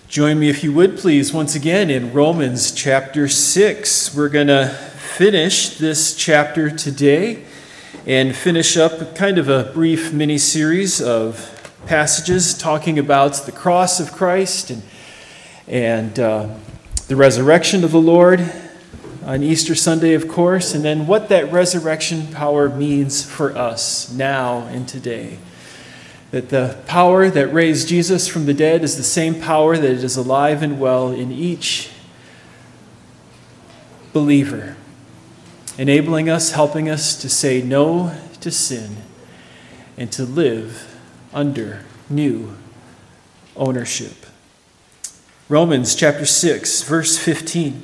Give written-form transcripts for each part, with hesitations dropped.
Join me, if you would, please, once again in Romans chapter 6. We're going to finish this chapter today and finish up kind of a brief mini-series of passages talking about the cross of Christ and the resurrection of the Lord on Easter Sunday, of course, and then what that resurrection power means for us now and today. That the power that raised Jesus from the dead is the same power that is alive and well in each believer, enabling us, helping us to say no to sin and to live under new ownership. Romans chapter 6, verse 15.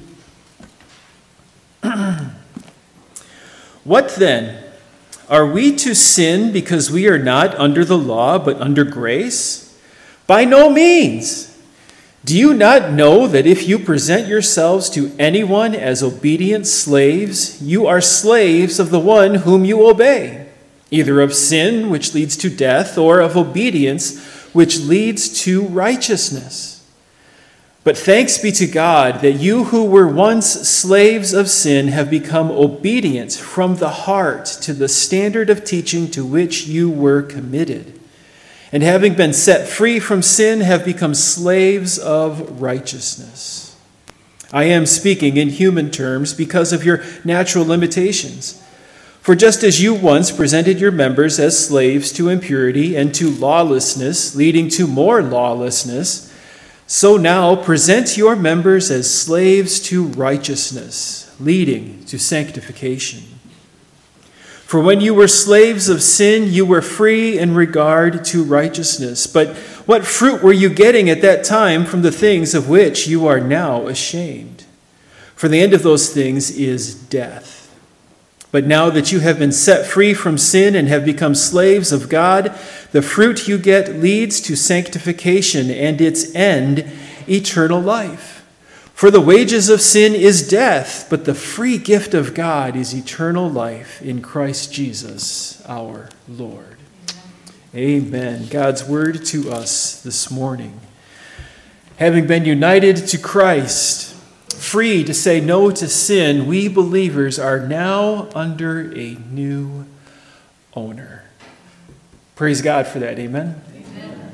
What then? Are we to sin because we are not under the law but under grace? By no means. Do you not know that if you present yourselves to anyone as obedient slaves, you are slaves of the one whom you obey, either of sin, which leads to death, or of obedience, which leads to righteousness? But thanks be to God that you who were once slaves of sin have become obedient from the heart to the standard of teaching to which you were committed. And having been set free from sin, have become slaves of righteousness. I am speaking in human terms because of your natural limitations. For just as you once presented your members as slaves to impurity and to lawlessness, leading to more lawlessness, so now present your members as slaves to righteousness, leading to sanctification. For when you were slaves of sin, you were free in regard to righteousness. But what fruit were you getting at that time from the things of which you are now ashamed? For the end of those things is death. But now that you have been set free from sin and have become slaves of God, the fruit you get leads to sanctification, and its end, eternal life. For the wages of sin is death, but the free gift of God is eternal life in Christ Jesus our Lord. Amen. God's word to us this morning. Having been united to Christ, free to say no to sin, we believers are now under a new owner. Praise God for that. Amen. Amen.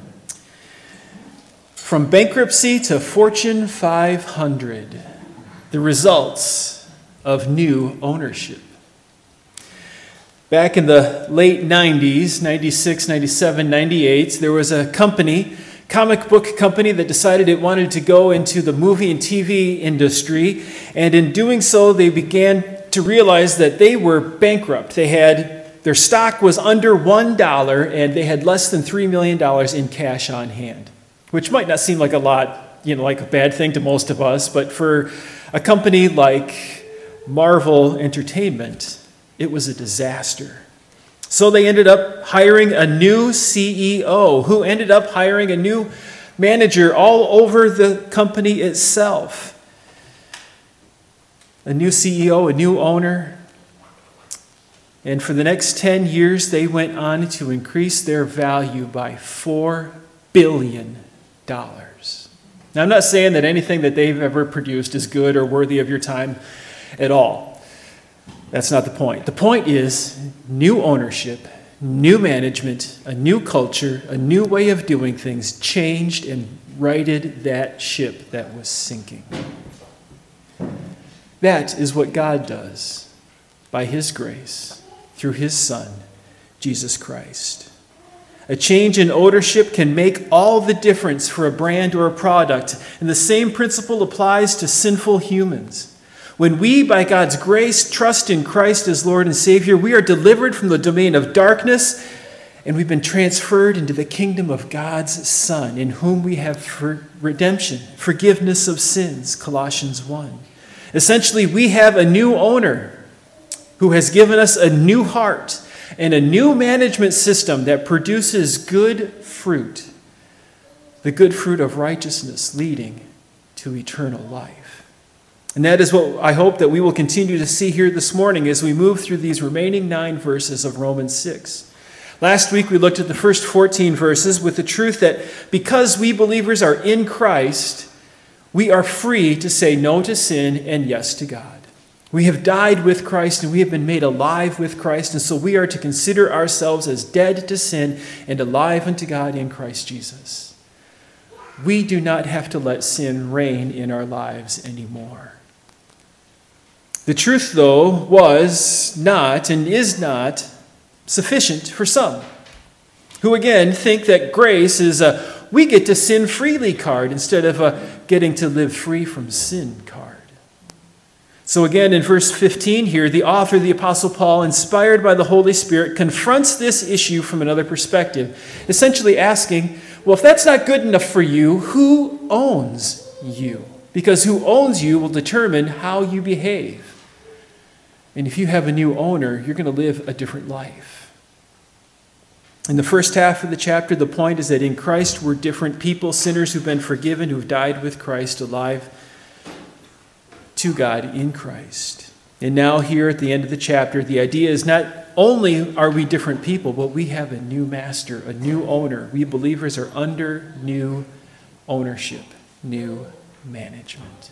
From bankruptcy to Fortune 500, the results of new ownership. Back in the late 90s, 96, 97, 98, there was a comic book company that decided it wanted to go into the movie and TV industry, and in doing so, they began to realize that they were bankrupt. Their stock was under $1, and they had less than $3 million in cash on hand, which might not seem like a lot, like a bad thing to most of us, but for a company like Marvel Entertainment, it was a disaster. So they ended up hiring a new CEO who ended up hiring a new manager all over the company itself. A new CEO, a new owner. And for the next 10 years, they went on to increase their value by $4 billion. Now, I'm not saying that anything that they've ever produced is good or worthy of your time at all. That's not the point. The point is new ownership, new management, a new culture, a new way of doing things changed and righted that ship that was sinking. That is what God does by His grace through His Son, Jesus Christ. A change in ownership can make all the difference for a brand or a product, and the same principle applies to sinful humans. When we, by God's grace, trust in Christ as Lord and Savior, we are delivered from the domain of darkness, and we've been transferred into the kingdom of God's Son, in whom we have redemption, forgiveness of sins, Colossians 1. Essentially, we have a new owner who has given us a new heart and a new management system that produces good fruit, the good fruit of righteousness leading to eternal life. And that is what I hope that we will continue to see here this morning as we move through these remaining 9 verses of Romans 6. Last week we looked at the first 14 verses with the truth that because we believers are in Christ, we are free to say no to sin and yes to God. We have died with Christ and we have been made alive with Christ, and so we are to consider ourselves as dead to sin and alive unto God in Christ Jesus. We do not have to let sin reign in our lives anymore. The truth, though, was not and is not sufficient for some, who again think that grace is a we get to sin freely card instead of a getting to live free from sin card. So again, in verse 15 here, the author, the Apostle Paul, inspired by the Holy Spirit, confronts this issue from another perspective, essentially asking, well, if that's not good enough for you, who owns you? Because who owns you will determine how you behave. And if you have a new owner, you're going to live a different life. In the first half of the chapter, the point is that in Christ we're different people, sinners who've been forgiven, who've died with Christ, alive to God in Christ. And now here at the end of the chapter, the idea is not only are we different people, but we have a new master, a new owner. We believers are under new ownership, new management.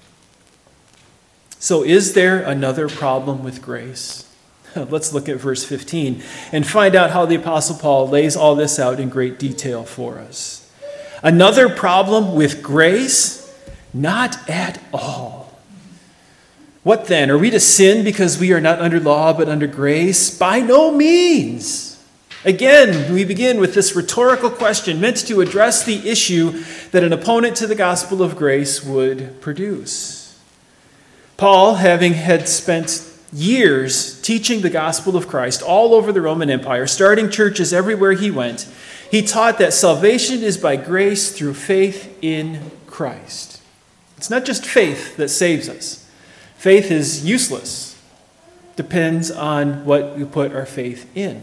So is there another problem with grace? Let's look at verse 15 and find out how the Apostle Paul lays all this out in great detail for us. Another problem with grace? Not at all. What then? Are we to sin because we are not under law but under grace? By no means. Again, we begin with this rhetorical question meant to address the issue that an opponent to the gospel of grace would produce. Paul, having had spent years teaching the gospel of Christ all over the Roman Empire, starting churches everywhere he went, he taught that salvation is by grace through faith in Christ. It's not just faith that saves us. Faith is useless. Depends on what we put our faith in.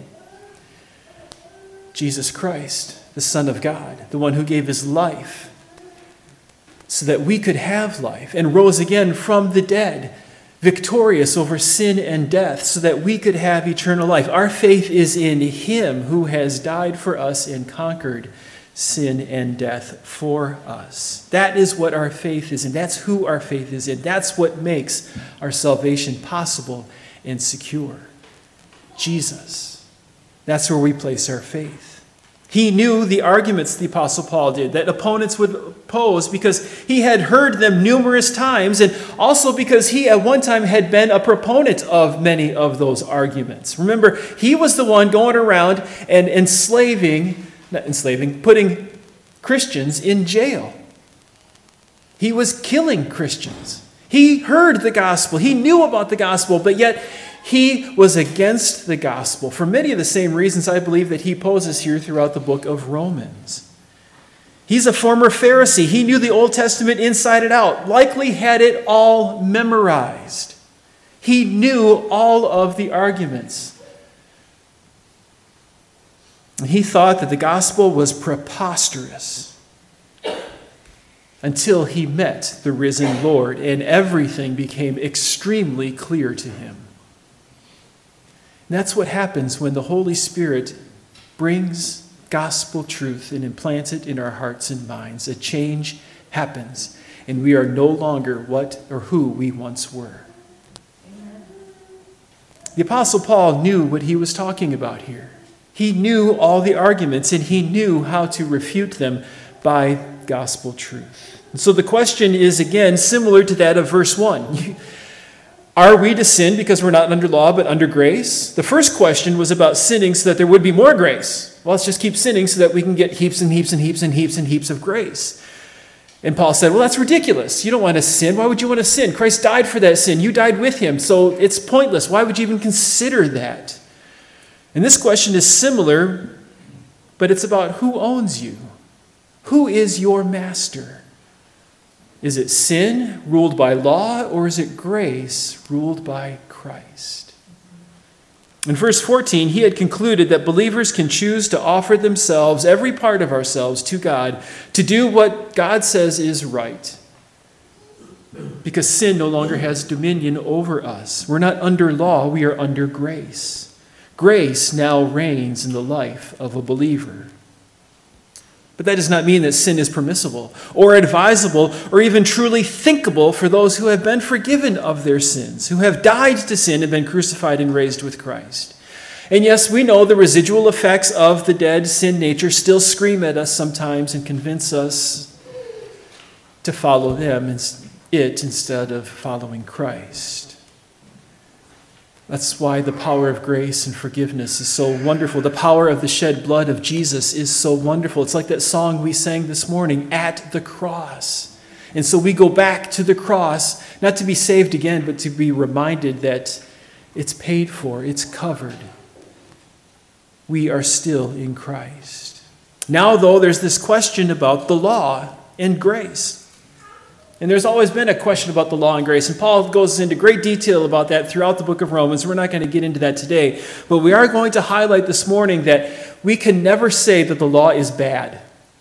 Jesus Christ, the Son of God, the one who gave his life so that we could have life and rose again from the dead, victorious over sin and death, so that we could have eternal life. Our faith is in him who has died for us and conquered sin and death for us. That is what our faith is in. That's who our faith is in. That's what makes our salvation possible and secure. Jesus. That's where we place our faith. He knew the arguments the Apostle Paul did that opponents would pose because he had heard them numerous times, and also because he at one time had been a proponent of many of those arguments. Remember, he was the one going around and putting Christians in jail. He was killing Christians. He heard the gospel. He knew about the gospel, but yet he was against the gospel for many of the same reasons I believe that he poses here throughout the book of Romans. He's a former Pharisee. He knew the Old Testament inside and out, likely had it all memorized. He knew all of the arguments. And he thought that the gospel was preposterous until he met the risen Lord, and everything became extremely clear to him. And that's what happens when the Holy Spirit brings gospel truth and implants it in our hearts and minds. A change happens, and we are no longer what or who we once were. Amen. The Apostle Paul knew what he was talking about here. He knew all the arguments, and he knew how to refute them by gospel truth. And so the question is, again, similar to that of verse 1. Are we to sin because we're not under law but under grace? The first question was about sinning so that there would be more grace. Well, let's just keep sinning so that we can get heaps and heaps and heaps and heaps and heaps of grace. And Paul said, well, that's ridiculous. You don't want to sin. Why would you want to sin? Christ died for that sin. You died with him, so it's pointless. Why would you even consider that? And this question is similar, but it's about who owns you. Who is your master? Is it sin ruled by law, or is it grace ruled by Christ? In verse 14, he had concluded that believers can choose to offer themselves, every part of ourselves, to God, to do what God says is right. Because sin no longer has dominion over us. We're not under law, we are under grace. Grace now reigns in the life of a believer. But that does not mean that sin is permissible or advisable or even truly thinkable for those who have been forgiven of their sins, who have died to sin and been crucified and raised with Christ. And yes, we know the residual effects of the dead sin nature still scream at us sometimes and convince us to follow them instead of following Christ. That's why the power of grace and forgiveness is so wonderful. The power of the shed blood of Jesus is so wonderful. It's like that song we sang this morning, At the Cross. And so we go back to the cross, not to be saved again, but to be reminded that it's paid for, it's covered. We are still in Christ. Now, though, there's this question about the law and grace. And there's always been a question about the law and grace. And Paul goes into great detail about that throughout the book of Romans. We're not going to get into that today. But we are going to highlight this morning that we can never say that the law is bad.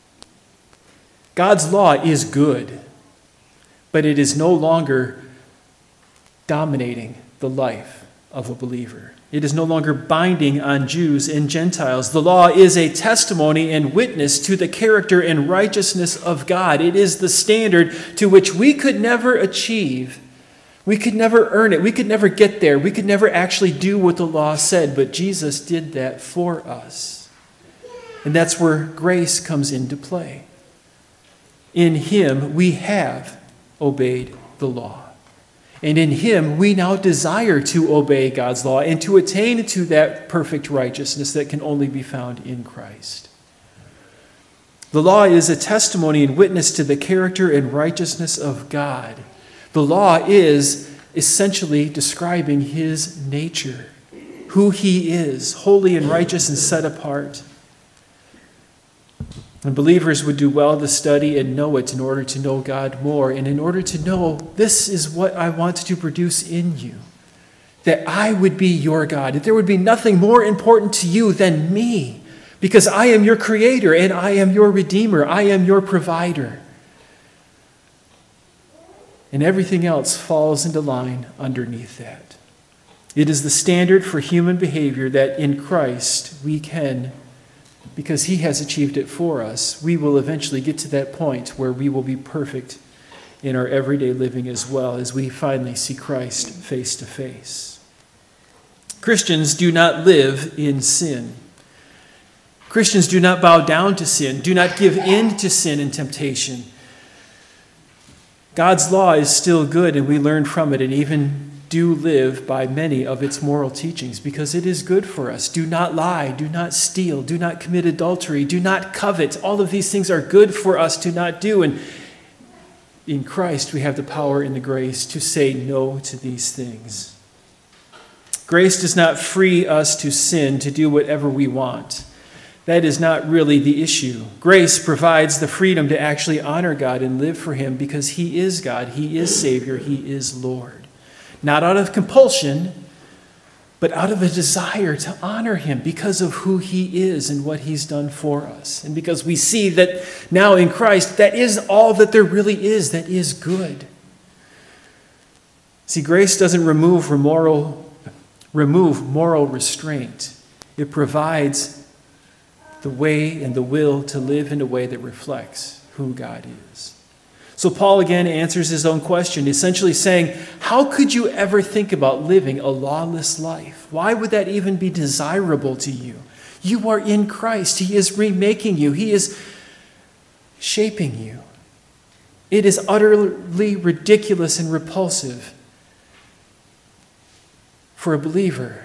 God's law is good. But it is no longer dominating the life of a believer. It is no longer binding on Jews and Gentiles. The law is a testimony and witness to the character and righteousness of God. It is the standard to which we could never achieve. We could never earn it. We could never get there. We could never actually do what the law said, but Jesus did that for us. And that's where grace comes into play. In him, we have obeyed the law. And in him, we now desire to obey God's law and to attain to that perfect righteousness that can only be found in Christ. The law is a testimony and witness to the character and righteousness of God. The law is essentially describing his nature, who he is, holy and righteous and set apart. And believers would do well to study and know it in order to know God more, and in order to know this is what I want to produce in you, that I would be your God, that there would be nothing more important to you than me, because I am your creator and I am your redeemer, I am your provider. And everything else falls into line underneath that. It is the standard for human behavior that in Christ we can, because he has achieved it for us, we will eventually get to that point where we will be perfect in our everyday living as well as we finally see Christ face to face. Christians do not live in sin. Christians do not bow down to sin, do not give in to sin and temptation. God's law is still good, and we learn from it and even do live by many of its moral teachings because it is good for us. Do not lie, do not steal, do not commit adultery, do not covet. All of these things are good for us to not do. And in Christ, we have the power and the grace to say no to these things. Grace does not free us to sin, to do whatever we want. That is not really the issue. Grace provides the freedom to actually honor God and live for him because he is God, he is Savior, he is Lord. Not out of compulsion, but out of a desire to honor him because of who he is and what he's done for us. And because we see that now in Christ, that is all that there really is that is good. See, grace doesn't remove moral restraint. It provides the way and the will to live in a way that reflects who God is. So Paul again answers his own question, essentially saying, how could you ever think about living a lawless life? Why would that even be desirable to you? You are in Christ. He is remaking you. He is shaping you. It is utterly ridiculous and repulsive for a believer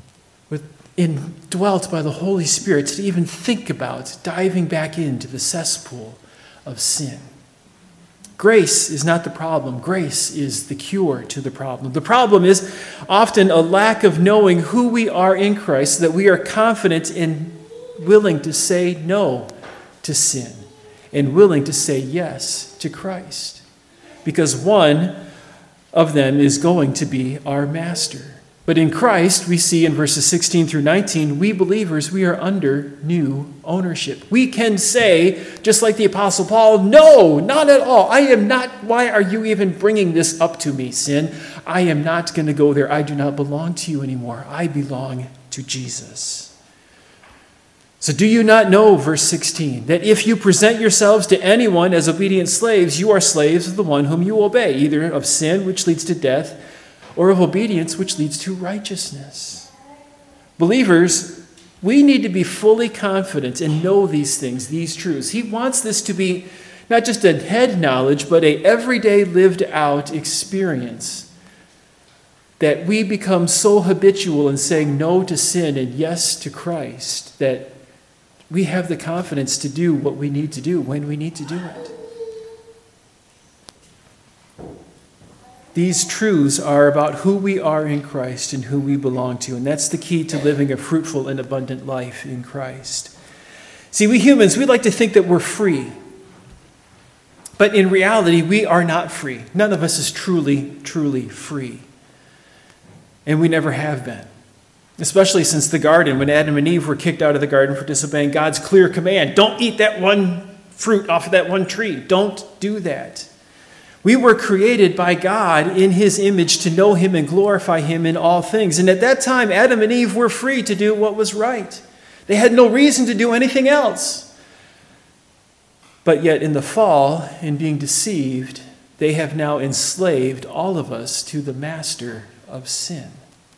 indwelt by the Holy Spirit to even think about diving back into the cesspool of sin. Grace is not the problem. Grace is the cure to the problem. The problem is often a lack of knowing who we are in Christ, so that we are confident and willing to say no to sin and willing to say yes to Christ. Because one of them is going to be our master. But in Christ, we see in verses 16 through 19, we believers, we are under new ownership. We can say, just like the Apostle Paul, no, not at all. I am not, why are you even bringing this up to me, sin? I am not going to go there. I do not belong to you anymore. I belong to Jesus. So do you not know, verse 16, that if you present yourselves to anyone as obedient slaves, you are slaves of the one whom you obey, either of sin, which leads to death, or of obedience, which leads to righteousness. Believers, we need to be fully confident and know these things, these truths. He wants this to be not just a head knowledge, but a everyday lived out experience. That we become so habitual in saying no to sin and yes to Christ that we have the confidence to do what we need to do when we need to do it. These truths are about who we are in Christ and who we belong to, and that's the key to living a fruitful and abundant life in Christ. See, we humans, we like to think that we're free. But in reality, we are not free. None of us is truly, truly free. And we never have been. Especially since the garden, when Adam and Eve were kicked out of the garden for disobeying God's clear command. Don't eat that one fruit off of that one tree. Don't do that. We were created by God in his image to know him and glorify him in all things. And at that time, Adam and Eve were free to do what was right. They had no reason to do anything else. But yet in the fall, in being deceived, they have now enslaved all of us to the master of sin.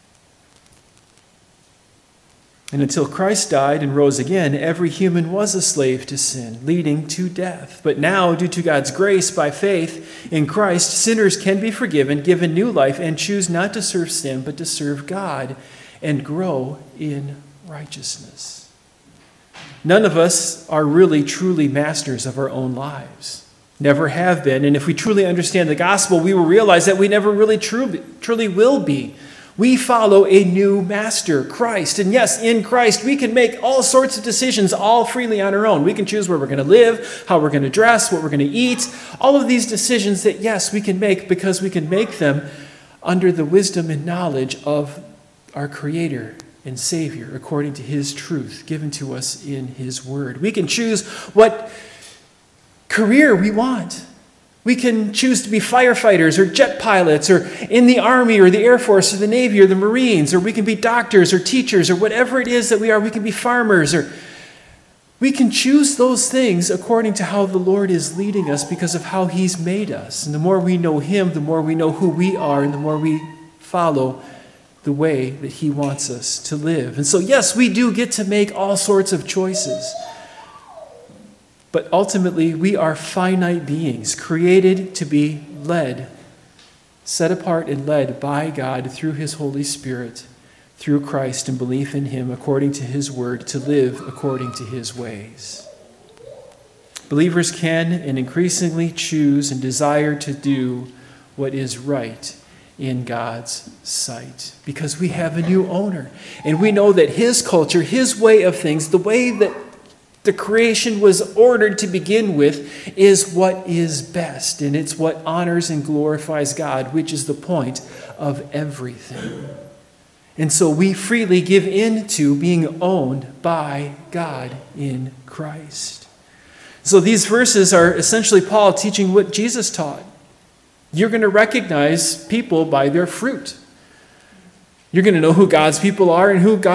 And until Christ died and rose again, every human was a slave to sin, leading to death. But now, due to God's grace by faith in Christ, sinners can be forgiven, given new life, and choose not to serve sin, but to serve God and grow in righteousness. None of us are really, truly masters of our own lives. Never have been. And if we truly understand the gospel, we will realize that we never really truly will be. We follow a new master, Christ. And yes, in Christ, we can make all sorts of decisions all freely on our own. We can choose where we're going to live, how we're going to dress, what we're going to eat. All of these decisions that, yes, we can make because we can make them under the wisdom and knowledge of our Creator and Savior, according to his truth given to us in his word. We can choose what career we want. We can choose to be firefighters or jet pilots or in the Army or the Air Force or the Navy or the Marines, or we can be doctors or teachers or whatever it is that we are. We can be farmers, or we can choose those things according to how the Lord is leading us because of how he's made us. And the more we know him, the more we know who we are, and the more we follow the way that he wants us to live. And so, yes, we do get to make all sorts of choices. But ultimately, we are finite beings, created to be led, set apart and led by God through his Holy Spirit, through Christ and belief in him according to his word, to live according to his ways. Believers can and increasingly choose and desire to do what is right in God's sight, because we have a new owner. And we know that his culture, his way of things, the way that the creation was ordered to begin with, is what is best. And it's what honors and glorifies God, which is the point of everything. And so we freely give in to being owned by God in Christ. So these verses are essentially Paul teaching what Jesus taught. You're going to recognize people by their fruit. You're going to know who God's people are and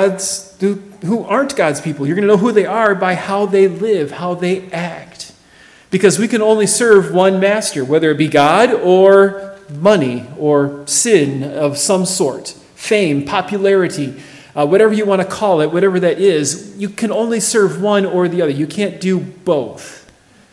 who aren't God's people. You're going to know who they are by how they live, how they act. Because we can only serve one master, whether it be God or money or sin of some sort, fame, popularity, whatever you want to call it, whatever that is. You can only serve one or the other. You can't do both.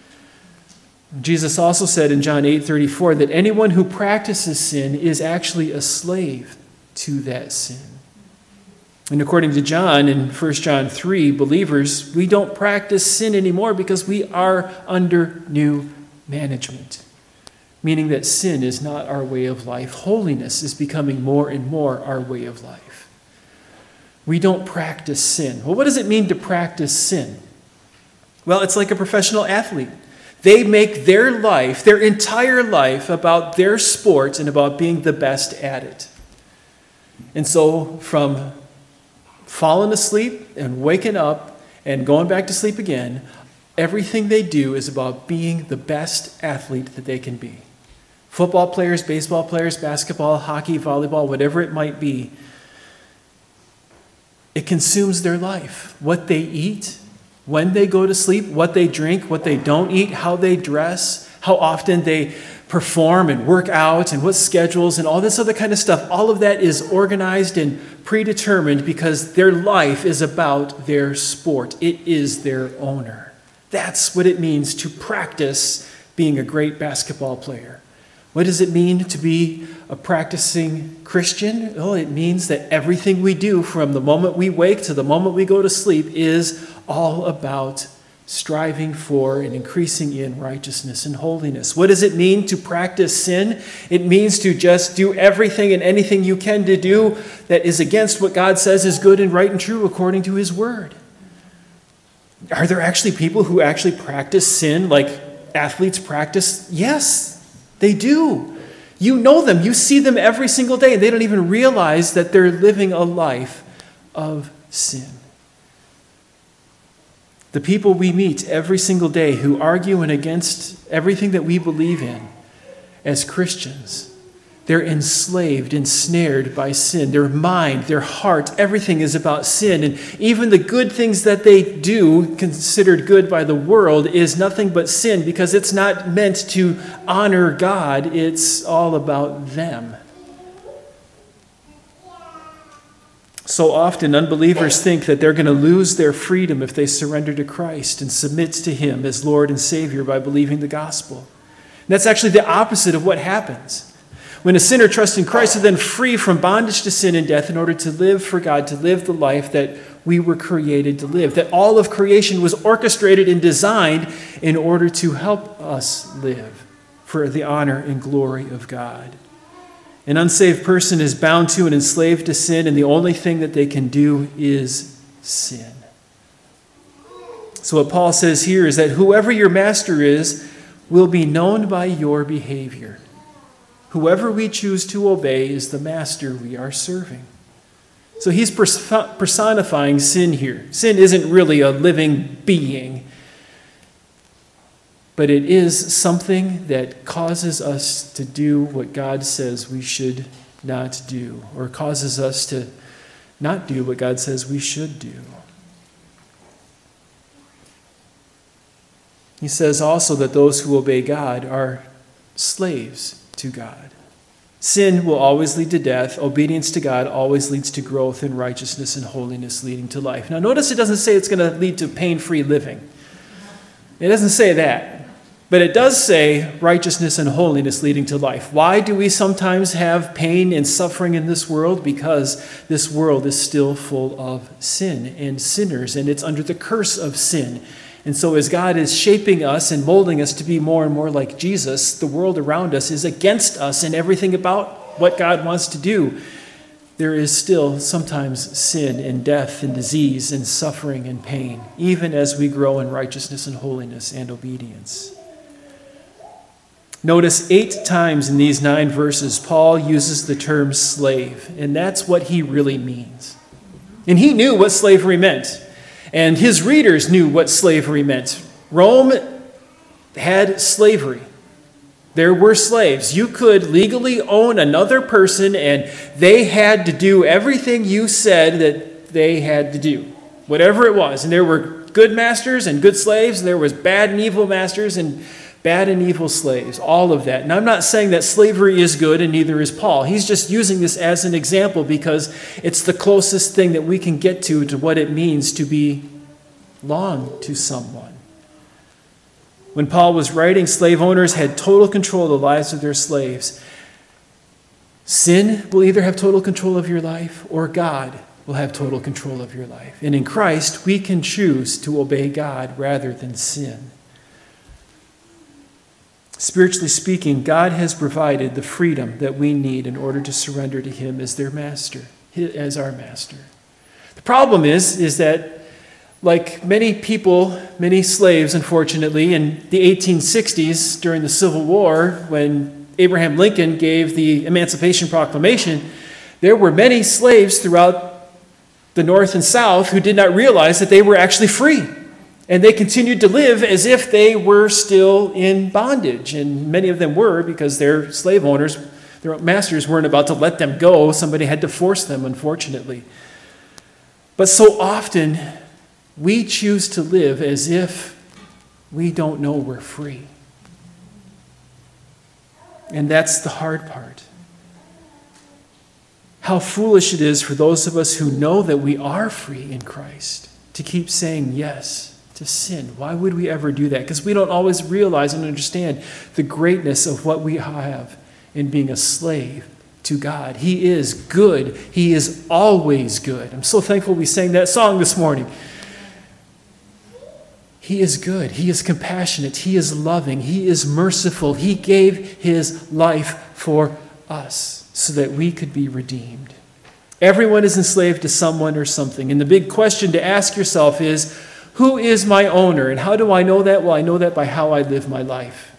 Jesus also said in John 8:34 that anyone who practices sin is actually a slave to that sin. And according to John, in 1 John 3, believers, we don't practice sin anymore because we are under new management. Meaning that sin is not our way of life. Holiness is becoming more and more our way of life. We don't practice sin. Well, what does it mean to practice sin? Well, it's like a professional athlete. They make their life, their entire life, about their sport and about being the best at it. And so from falling asleep and waking up and going back to sleep again, everything they do is about being the best athlete that they can be. Football players, baseball players, basketball, hockey, volleyball, whatever it might be. It consumes their life. What they eat, when they go to sleep, what they drink, what they don't eat, how they dress, how often they perform and work out, and what schedules and all this other kind of stuff. All of that is organized and predetermined because their life is about their sport. It is their owner. That's what it means to practice being a great basketball player. What does it mean to be a practicing Christian? Well, it means that everything we do from the moment we wake to the moment we go to sleep is all about striving for and increasing in righteousness and holiness. What does it mean to practice sin? It means to just do everything and anything you can to do that is against what God says is good and right and true according to his word. Are there actually people who actually practice sin like athletes practice? Yes, they do. You know them. You see them every single day, and they don't even realize that they're living a life of sin. The people we meet every single day who argue against everything that we believe in as Christians, they're enslaved, ensnared by sin. Their mind, their heart, everything is about sin. And even the good things that they do, considered good by the world, is nothing but sin because it's not meant to honor God. It's all about them. So often, unbelievers think that they're going to lose their freedom if they surrender to Christ and submit to him as Lord and Savior by believing the gospel. And that's actually the opposite of what happens. When a sinner trusts in Christ, they're then free from bondage to sin and death in order to live for God, to live the life that we were created to live. That all of creation was orchestrated and designed in order to help us live for the honor and glory of God. An unsaved person is bound to and enslaved to sin, and the only thing that they can do is sin. So what Paul says here is that whoever your master is will be known by your behavior. Whoever we choose to obey is the master we are serving. So he's personifying sin here. Sin isn't really a living being, but it is something that causes us to do what God says we should not do, or causes us to not do what God says we should do. He says also that those who obey God are slaves to God. Sin will always lead to death. Obedience to God always leads to growth in righteousness and holiness, leading to life. Now notice it doesn't say it's going to lead to pain-free living. It doesn't say that. But it does say righteousness and holiness leading to life. Why do we sometimes have pain and suffering in this world? Because this world is still full of sin and sinners, and it's under the curse of sin. And so as God is shaping us and molding us to be more and more like Jesus, the world around us is against us and everything about what God wants to do. There is still sometimes sin and death and disease and suffering and pain, even as we grow in righteousness and holiness and obedience. Notice 8 times in these 9 verses, Paul uses the term slave, and that's what he really means. And he knew what slavery meant. And his readers knew what slavery meant. Rome had slavery. There were slaves. You could legally own another person, and they had to do everything you said that they had to do, whatever it was. And there were good masters and good slaves. There was bad and evil masters and bad and evil slaves, all of that. And I'm not saying that slavery is good, and neither is Paul. He's just using this as an example because it's the closest thing that we can get to what it means to belong to someone. When Paul was writing, slave owners had total control of the lives of their slaves. Sin will either have total control of your life, or God will have total control of your life. And in Christ, we can choose to obey God rather than sin. Spiritually speaking, God has provided the freedom that we need in order to surrender to him as their master, as our master. The problem is that, like many people, many slaves, unfortunately, in the 1860s during the Civil War, when Abraham Lincoln gave the Emancipation Proclamation, there were many slaves throughout the North and South who did not realize that they were actually free. And they continued to live as if they were still in bondage. And many of them were, because their slave owners, their masters, weren't about to let them go. Somebody had to force them, unfortunately. But so often, we choose to live as if we don't know we're free. And that's the hard part. How foolish it is for those of us who know that we are free in Christ to keep saying yes to sin. Why would we ever do that? Because we don't always realize and understand the greatness of what we have in being a slave to God. He is good. He is always good. I'm so thankful we sang that song this morning. He is good. He is compassionate. He is loving. He is merciful. He gave his life for us so that we could be redeemed. Everyone is enslaved to someone or something. And the big question to ask yourself is, who is my owner? And how do I know that? Well, I know that by how I live my life.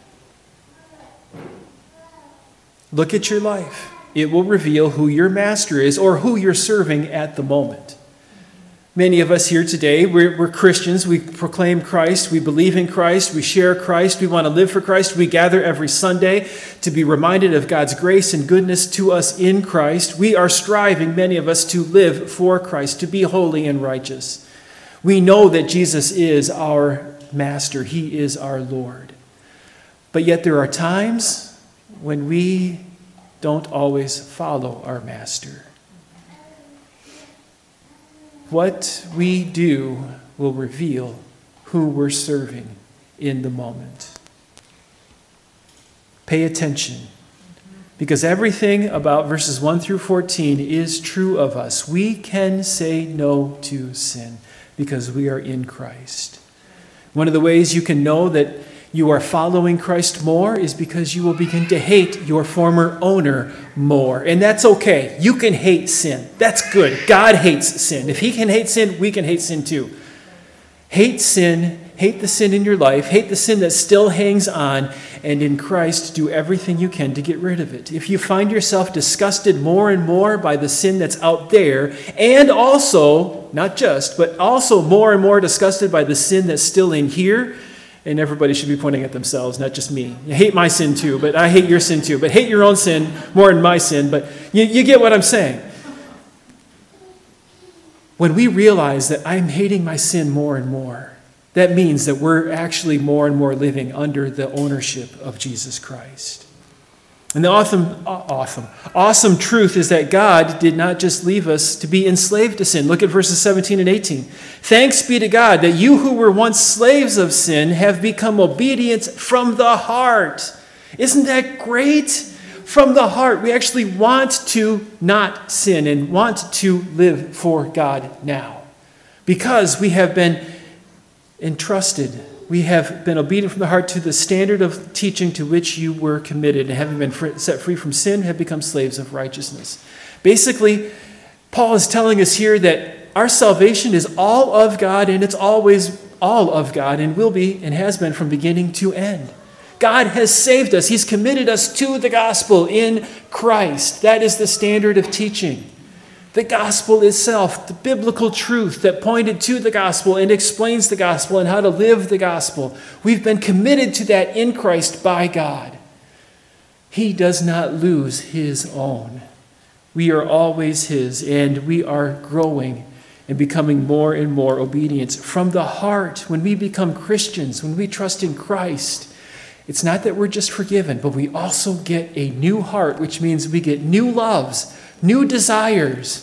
Look at your life. It will reveal who your master is or who you're serving at the moment. Many of us here today, we're Christians. We proclaim Christ. We believe in Christ. We share Christ. We want to live for Christ. We gather every Sunday to be reminded of God's grace and goodness to us in Christ. We are striving, many of us, to live for Christ, to be holy and righteous. We know that Jesus is our master. He is our Lord. But yet there are times when we don't always follow our master. What we do will reveal who we're serving in the moment. Pay attention, because everything about verses 1 through 14 is true of us. We can say no to sin because we are in Christ. One of the ways you can know that you are following Christ more is because you will begin to hate your former owner more. And that's okay. You can hate sin. That's good. God hates sin. If he can hate sin, we can hate sin too. Hate sin. Hate the sin in your life. Hate the sin that still hangs on. And in Christ, do everything you can to get rid of it. If you find yourself disgusted more and more by the sin that's out there, and also, not just, but also more and more disgusted by the sin that's still in here, and everybody should be pointing at themselves, not just me. You hate my sin too, but I hate your sin too. But hate your own sin more than my sin. But you get what I'm saying. When we realize that I'm hating my sin more and more, that means that we're actually more and more living under the ownership of Jesus Christ. And the awesome truth is that God did not just leave us to be enslaved to sin. Look at verses 17 and 18. Thanks be to God that you who were once slaves of sin have become obedient from the heart. Isn't that great? From the heart. We actually want to not sin and want to live for God now. Because we have been entrusted. We have been obedient from the heart to the standard of teaching to which you were committed, and having been set free from sin, have become slaves of righteousness. Basically, Paul is telling us here that our salvation is all of God, and it's always all of God, and will be and has been from beginning to end. God has saved us. He's committed us to the gospel in Christ. That is the standard of teaching. The gospel itself, the biblical truth that pointed to the gospel and explains the gospel and how to live the gospel. We've been committed to that in Christ by God. He does not lose his own. We are always his, and we are growing and becoming more and more obedient from the heart. When we become Christians, when we trust in Christ, it's not that we're just forgiven, but we also get a new heart, which means we get new loves, new desires.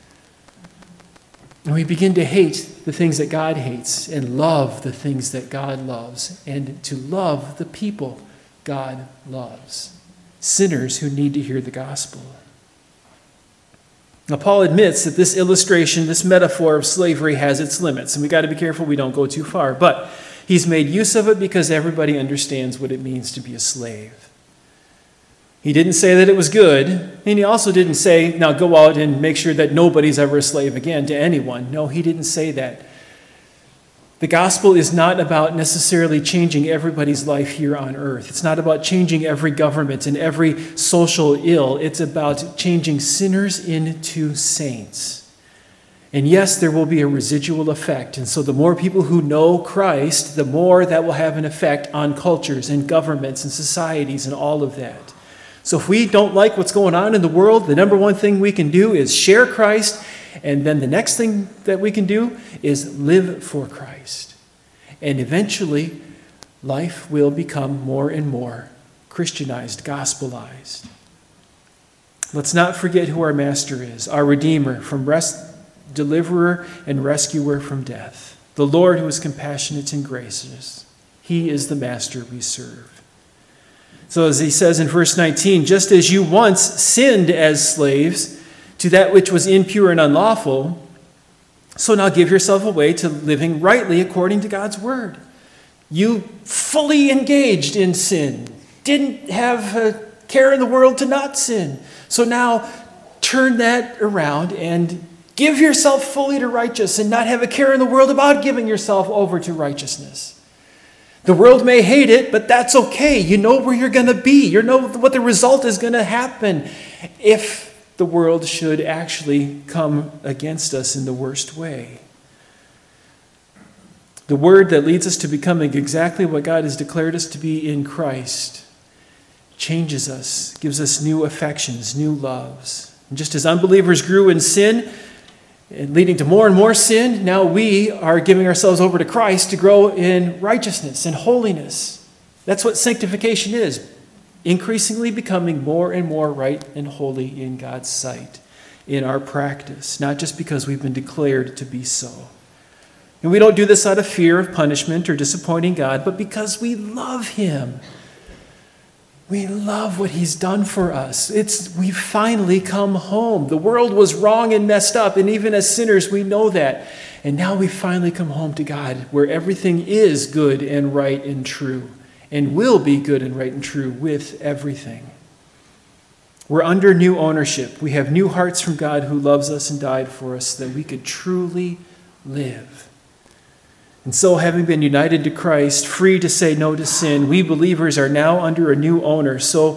And we begin to hate the things that God hates and love the things that God loves, and to love the people God loves, sinners who need to hear the gospel. Now, Paul admits that this illustration, this metaphor of slavery has its limits, and we've got to be careful we don't go too far, but he's made use of it because everybody understands what it means to be a slave. He didn't say that it was good, and he also didn't say, now go out and make sure that nobody's ever a slave again to anyone. No, he didn't say that. The gospel is not about necessarily changing everybody's life here on earth. It's not about changing every government and every social ill. It's about changing sinners into saints. And yes, there will be a residual effect. And so the more people who know Christ, the more that will have an effect on cultures and governments and societies and all of that. So if we don't like what's going on in the world, the number one thing we can do is share Christ And then the next thing that we can do is live for Christ. And eventually, life will become more and more Christianized, gospelized. Let's not forget who our Master is, our Redeemer, deliverer and rescuer from death. The Lord who is compassionate and gracious. He is the Master we serve. So as he says in verse 19, just as you once sinned as slaves to that which was impure and unlawful, so now give yourself away to living rightly according to God's word. You fully engaged in sin, didn't have a care in the world to not sin. So now turn that around and give yourself fully to righteousness and not have a care in the world about giving yourself over to righteousness. The world may hate it, but that's okay. You know where you're going to be. You know what the result is going to happen if the world should actually come against us in the worst way. The word that leads us to becoming exactly what God has declared us to be in Christ changes us, gives us new affections, new loves. And just as unbelievers grew in sin, leading to more and more sin, now we are giving ourselves over to Christ to grow in righteousness and holiness. That's what sanctification is. Increasingly becoming more and more right and holy in God's sight in our practice, not just because we've been declared to be so. And we don't do this out of fear of punishment or disappointing God, but because we love him. We love what he's done for us. We've finally come home. The world was wrong and messed up, and even as sinners, we know that. And now we finally come home to God, where everything is good and right and true, and will be good and right and true with everything. We're under new ownership. We have new hearts from God who loves us and died for us so that we could truly live. And so, having been united to Christ, free to say no to sin, we believers are now under a new owner.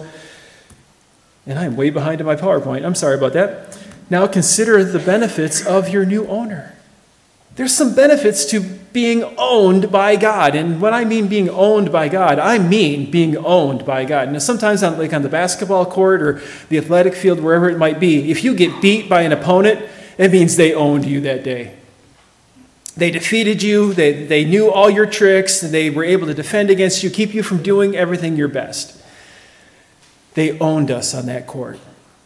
And I'm way behind in my PowerPoint. I'm sorry about that. Now consider the benefits of your new owner. There's some benefits to being owned by God. And when I mean being owned by God, I mean being owned by God. Now, sometimes on the basketball court or the athletic field, wherever it might be, if you get beat by an opponent, it means they owned you that day. They defeated you, they knew all your tricks, they were able to defend against you, keep you from doing everything your best. They owned us on that court.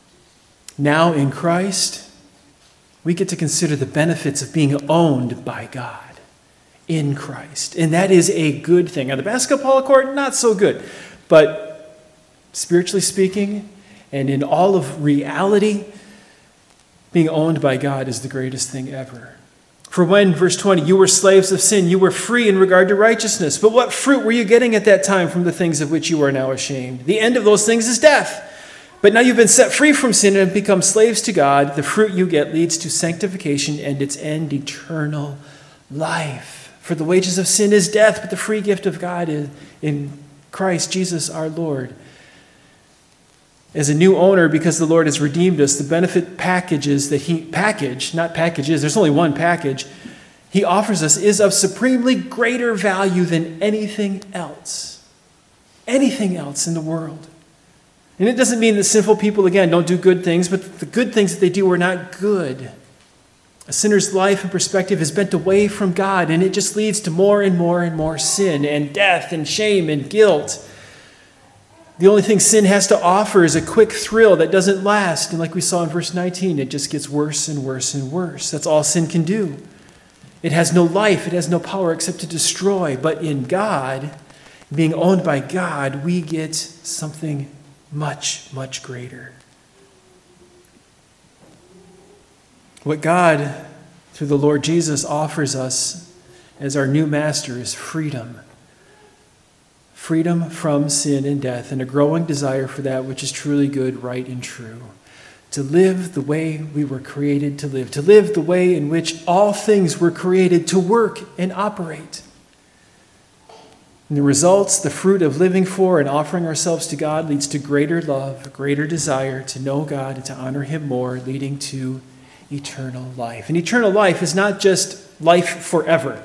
Now in Christ, we get to consider the benefits of being owned by God in Christ. And that is a good thing. On the basketball court, not so good. But spiritually speaking, and in all of reality, being owned by God is the greatest thing ever. For when, verse 20, you were slaves of sin, you were free in regard to righteousness. But what fruit were you getting at that time from the things of which you are now ashamed? The end of those things is death. But now you've been set free from sin and become slaves to God. The fruit you get leads to sanctification and its end, eternal life. For the wages of sin is death, but the free gift of God is in Christ Jesus our Lord. As a new owner, because the Lord has redeemed us, the benefit packages that there's only one package, he offers us is of supremely greater value than anything else in the world. And it doesn't mean that sinful people, again, don't do good things, but the good things that they do are not good. A sinner's life and perspective is bent away from God, and it just leads to more and more and more sin and death and shame and guilt. The only thing sin has to offer is a quick thrill that doesn't last. And like we saw in verse 19, it just gets worse and worse and worse. That's all sin can do. It has no life. It has no power except to destroy. But in God, being owned by God, we get something much, much greater. What God, through the Lord Jesus, offers us as our new master is freedom. Freedom from sin and death, and a growing desire for that which is truly good, right, and true. To live the way we were created to live the way in which all things were created to work and operate. And the results, the fruit of living for and offering ourselves to God leads to greater love, a greater desire to know God and to honor him more, leading to eternal life. And eternal life is not just life forever.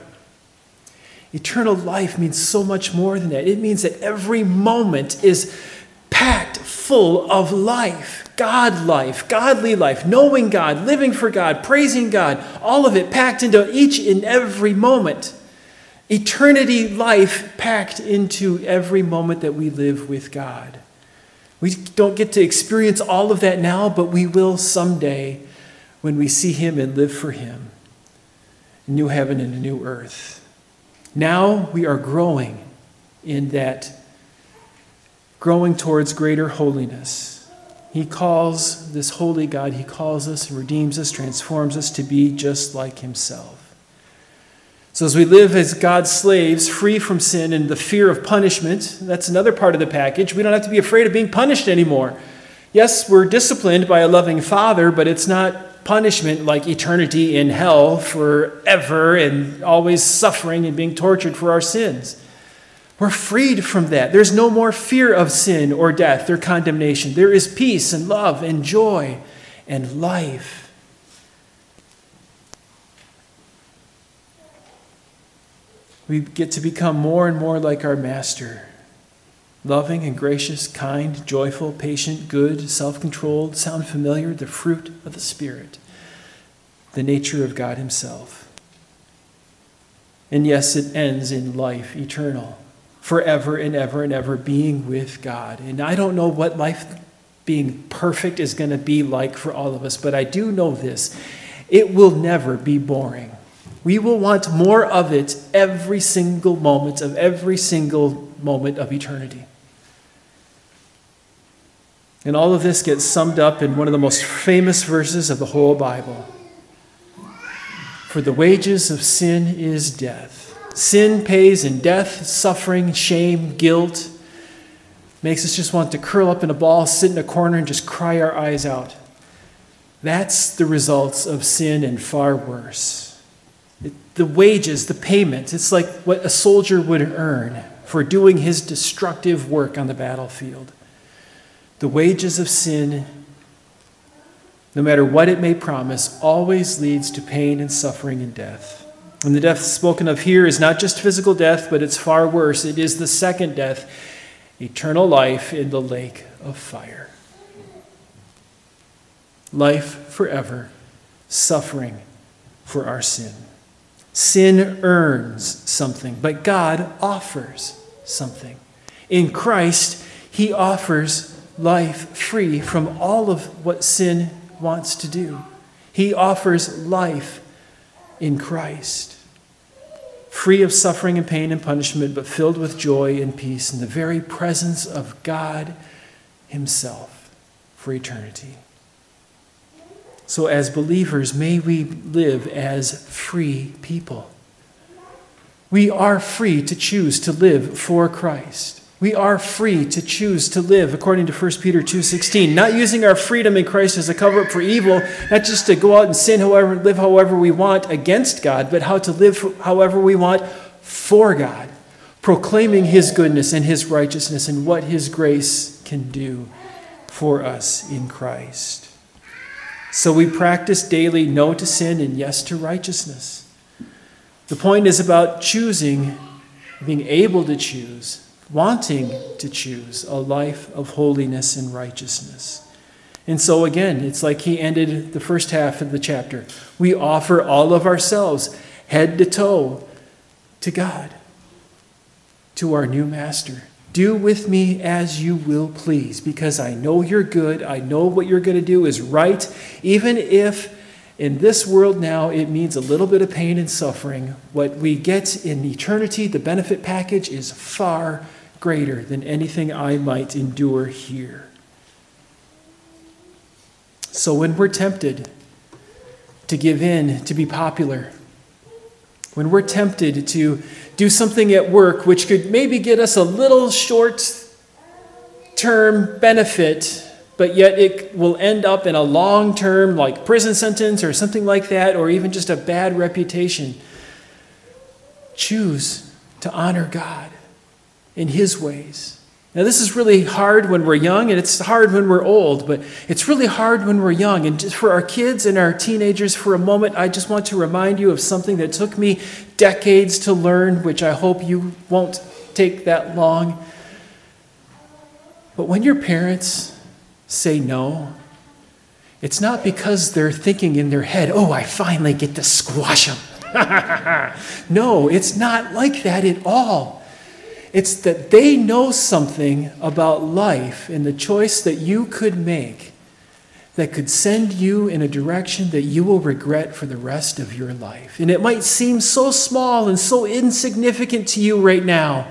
Eternal life means so much more than that. It means that every moment is packed full of life, godly life, knowing God, living for God, praising God, all of it packed into each and every moment. Eternity life packed into every moment that we live with God. We don't get to experience all of that now, but we will someday when we see him and live for him. A new heaven and a new earth. Now we are growing in that, growing towards greater holiness. He calls this holy God, he calls us, redeems us, transforms us to be just like himself. So as we live as God's slaves, free from sin and the fear of punishment, that's another part of the package. We don't have to be afraid of being punished anymore. Yes, we're disciplined by a loving Father, but it's not punishment like eternity in hell forever and always suffering and being tortured for our sins. We're freed from that. There's no more fear of sin or death or condemnation. There is peace and love and joy and life. We get to become more and more like our Master. Loving and gracious, kind, joyful, patient, good, self-controlled, sound familiar, the fruit of the Spirit, the nature of God himself. And yes, it ends in life eternal, forever and ever and ever being with God. And I don't know what life being perfect is going to be like for all of us, but I do know this: it will never be boring. We will want more of it every single moment of eternity. And all of this gets summed up in one of the most famous verses of the whole Bible. For the wages of sin is death. Sin pays in death, suffering, shame, guilt. Makes us just want to curl up in a ball, sit in a corner, and just cry our eyes out. That's the results of sin, and far worse. The wages, the payment, it's like what a soldier would earn for doing his destructive work on the battlefield. The wages of sin, no matter what it may promise, always leads to pain and suffering and death. And the death spoken of here is not just physical death, but it's far worse. It is the second death, eternal life in the lake of fire. Life forever, suffering for our sin. Sin earns something, but God offers something. In Christ, he offers life free from all of what sin wants to do. He offers life in Christ, free of suffering and pain and punishment, but filled with joy and peace in the very presence of God himself for eternity. So as believers, may we live as free people. We are free to choose to live for Christ. We are free to choose to live according to 1 Peter 2:16, not using our freedom in Christ as a cover-up for evil, not just to go out and sin however, live however we want against God, but how to live however we want for God, proclaiming his goodness and his righteousness and what his grace can do for us in Christ. So we practice daily no to sin and yes to righteousness. The point is about choosing, being able to choose, wanting to choose a life of holiness and righteousness. And so again, it's like he ended the first half of the chapter. We offer all of ourselves, head to toe, to God, to our new Master. Do with me as you will please, because I know you're good. I know what you're going to do is right, even if in this world now it means a little bit of pain and suffering. What we get in eternity, the benefit package, is far greater than anything I might endure here. So when we're tempted to give in, to be popular, when we're tempted to do something at work which could maybe get us a little short-term benefit, but yet it will end up in a long-term, like prison sentence or something like that, or even just a bad reputation, choose to honor God in his ways. Now, this is really hard when we're young, and it's hard when we're old, but it's really hard when we're young. And just for our kids and our teenagers, for a moment, I just want to remind you of something that took me decades to learn, which I hope you won't take that long. But when your parents say no, it's not because they're thinking in their head, oh, I finally get to squash them. No, it's not like that at all. It's that they know something about life and the choice that you could make that could send you in a direction that you will regret for the rest of your life. And it might seem so small and so insignificant to you right now,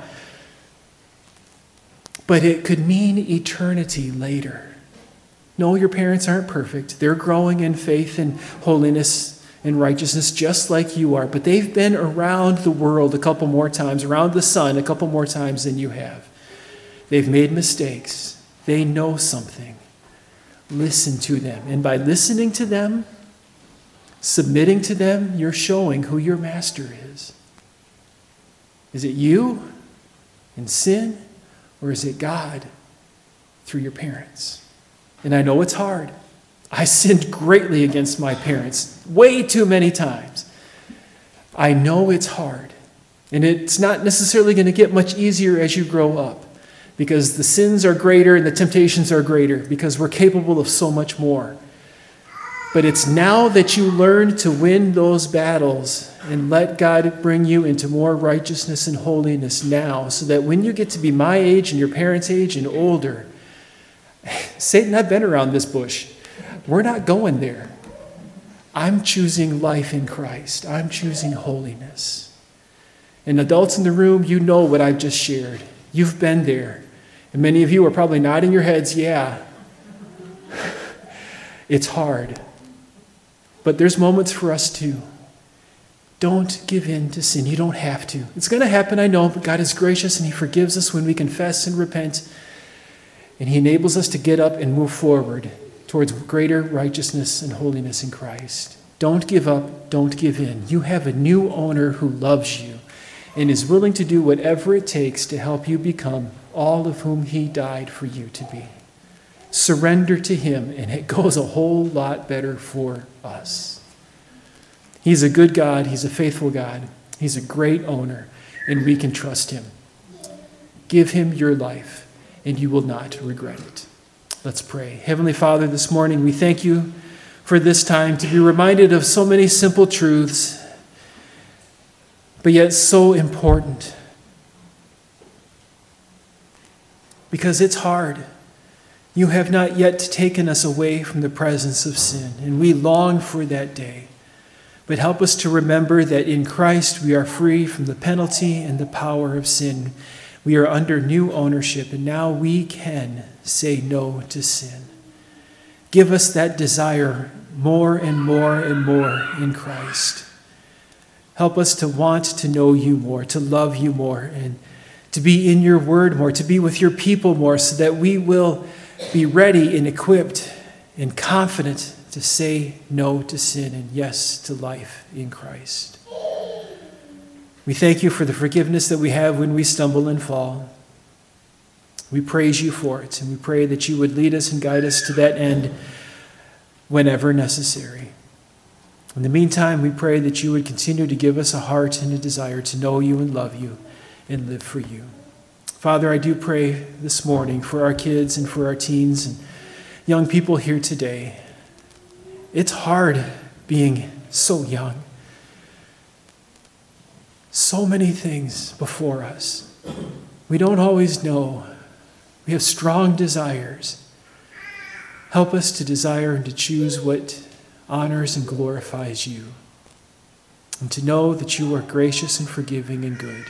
but it could mean eternity later. No, your parents aren't perfect. They're growing in faith and holiness and righteousness just like you are, but they've been around the world a couple more times, around the sun a couple more times than you have. They've made mistakes. They know something. Listen to them. And by listening to them, submitting to them, you're showing who your master is. Is it you in sin, or is it God through your parents? And I know it's hard. I sinned greatly against my parents, way too many times. I know it's hard. And it's not necessarily going to get much easier as you grow up, because the sins are greater and the temptations are greater, because we're capable of so much more. But it's now that you learn to win those battles and let God bring you into more righteousness and holiness now, so that when you get to be my age and your parents' age and older, Satan, I've been around this bush. We're not going there. I'm choosing life in Christ. I'm choosing holiness. And adults in the room, you know what I've just shared. You've been there. And many of you are probably nodding your heads, yeah. It's hard. But there's moments for us too. Don't give in to sin. You don't have to. It's going to happen, I know, but God is gracious and He forgives us when we confess and repent. And He enables us to get up and move forward towards greater righteousness and holiness in Christ. Don't give up. Don't give in. You have a new owner who loves you and is willing to do whatever it takes to help you become all of whom He died for you to be. Surrender to Him, and it goes a whole lot better for us. He's a good God. He's a faithful God. He's a great owner, and we can trust Him. Give Him your life, and you will not regret it. Let's pray. Heavenly Father, this morning we thank you for this time to be reminded of so many simple truths, but yet so important. Because it's hard. You have not yet taken us away from the presence of sin, and we long for that day. But help us to remember that in Christ we are free from the penalty and the power of sin. We are under new ownership, and now we can say no to sin. Give us that desire more and more and more in Christ. Help us to want to know you more, to love you more, and to be in your word more, to be with your people more, so that we will be ready and equipped and confident to say no to sin and yes to life in Christ. We thank you for the forgiveness that we have when we stumble and fall. We praise you for it, and we pray that you would lead us and guide us to that end whenever necessary. In the meantime, we pray that you would continue to give us a heart and a desire to know you and love you and live for you. Father, I do pray this morning for our kids and for our teens and young people here today. It's hard being so young. So many things before us. We don't always know. We have strong desires. Help us to desire and to choose what honors and glorifies you, and to know that you are gracious and forgiving and good.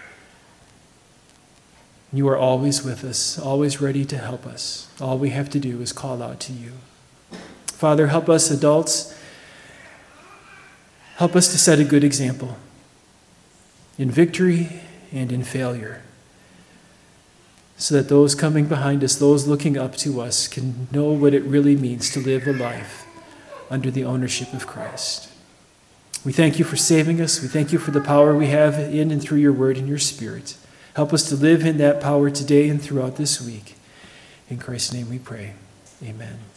You are always with us, always ready to help us. All we have to do is call out to you. Father, help us adults. Help us to set a good example in victory and in failure, so that those coming behind us, those looking up to us, can know what it really means to live a life under the ownership of Christ. We thank you for saving us. We thank you for the power we have in and through your word and your spirit. Help us to live in that power today and throughout this week. In Christ's name we pray. Amen.